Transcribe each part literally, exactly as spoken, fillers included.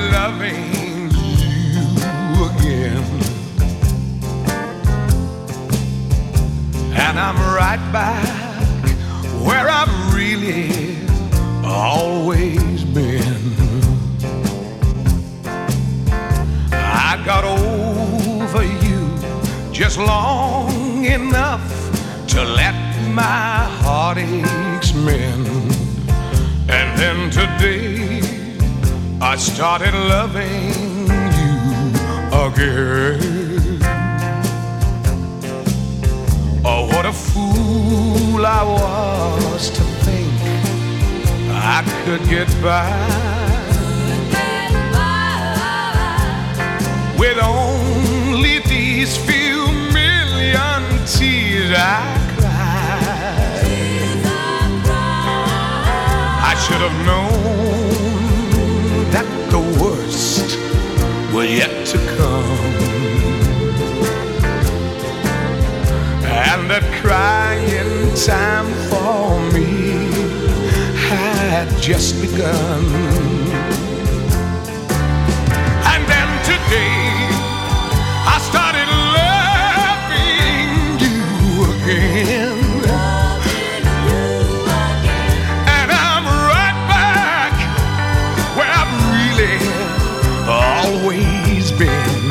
loving you again. And I'm right back where I've really always been. I got over you just long enough to let my heartaches mend. And then today I started loving you again. Oh, what a fool I was to think I could get by with only these few million tears I cried. I should have known that the worst was yet to come, and that crying time for me had just begun. And then today I started loving you again. And I'm right back where I've really always been.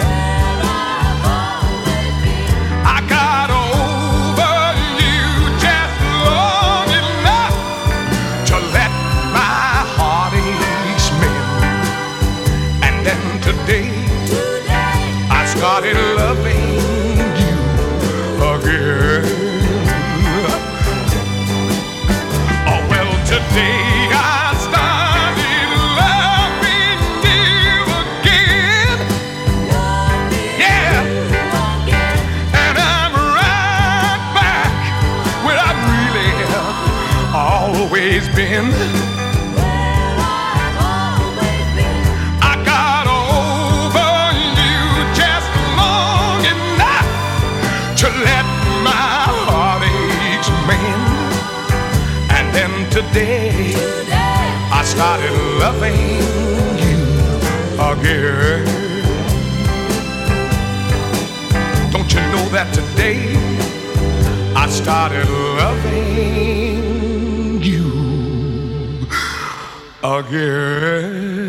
I got over you just long enough to let my heartaches mend. And then today I started loving you again. Oh, well, today I started loving you again. Yeah. And I'm right back where I've really always been. I got over you just long enough to let my heartaches mend. And then today I started loving you again. Don't you know that today I started loving you again?